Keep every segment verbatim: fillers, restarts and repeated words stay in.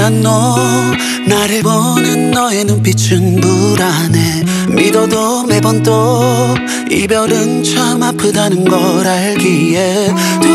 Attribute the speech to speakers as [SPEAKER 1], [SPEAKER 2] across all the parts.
[SPEAKER 1] I know 나를 보는 너의 눈빛은 불안해. 믿어도 매번 또 이별은 참 아프다는 걸 알기에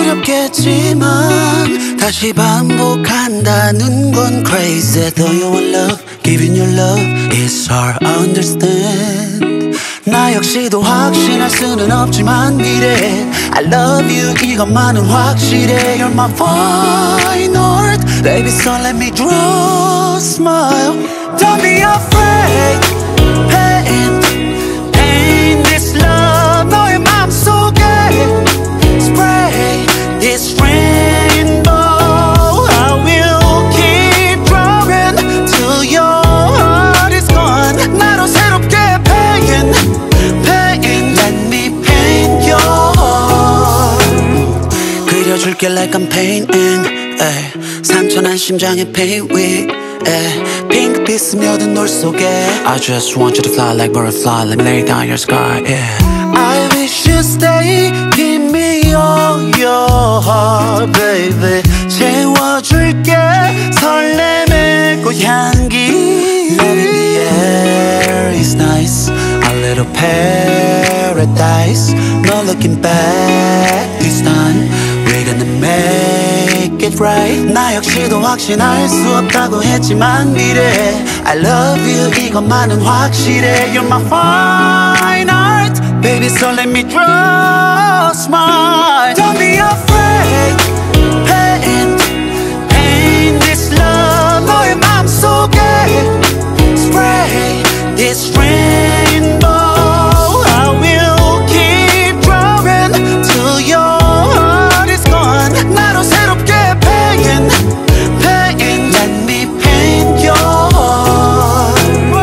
[SPEAKER 1] 두렵겠지만 다시 반복한다는 건 crazy. Though you want love, giving your love is hard I understand. 나 역시도 확신할 수는 없지만 미래 I love you 이것만은 확실해. You're my fine art baby, so let me draw a smile. Don't be afraid. Pain, pain, this love 너의 맘속에 spray this rainbow. I will keep drawing till your heart is gone. 나로 새롭게 pain, pain, let me paint your heart. 그려줄게 like I'm painting. 에이, 상처난 심장에 pain with 핑크빛 스며든 노을 속에 I just want you to fly like butterfly. Let me lay down your sky, yeah. I wish you stay. Give me all your heart, baby. 채워줄게 설렘의 꽃향기. Love in the air is nice. A little paradise. No looking back this time. We're gonna make it right. 나 역시도 확신할 수 없다고 했지만 미래 I love you 이것만은 확실해. You're my fine art baby, so let me draw a smile. Don't be afraid. Pain, pain, this love 너의 맘속에 spray this rainbow. I will keep drawing till your heart is gone. 나로 새롭게 pain, pain, let me paint your heart.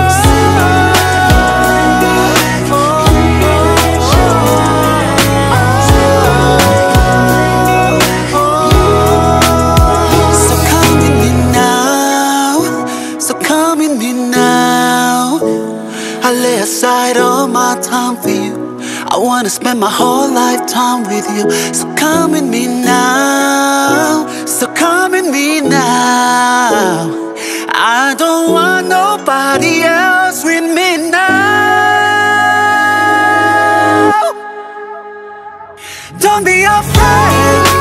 [SPEAKER 1] So come with me now, so come with me now. I lay aside all my time for you. I wanna spend my whole lifetime with you. So come with me now, so come with me now. I don't want nobody else with me now. Don't be afraid.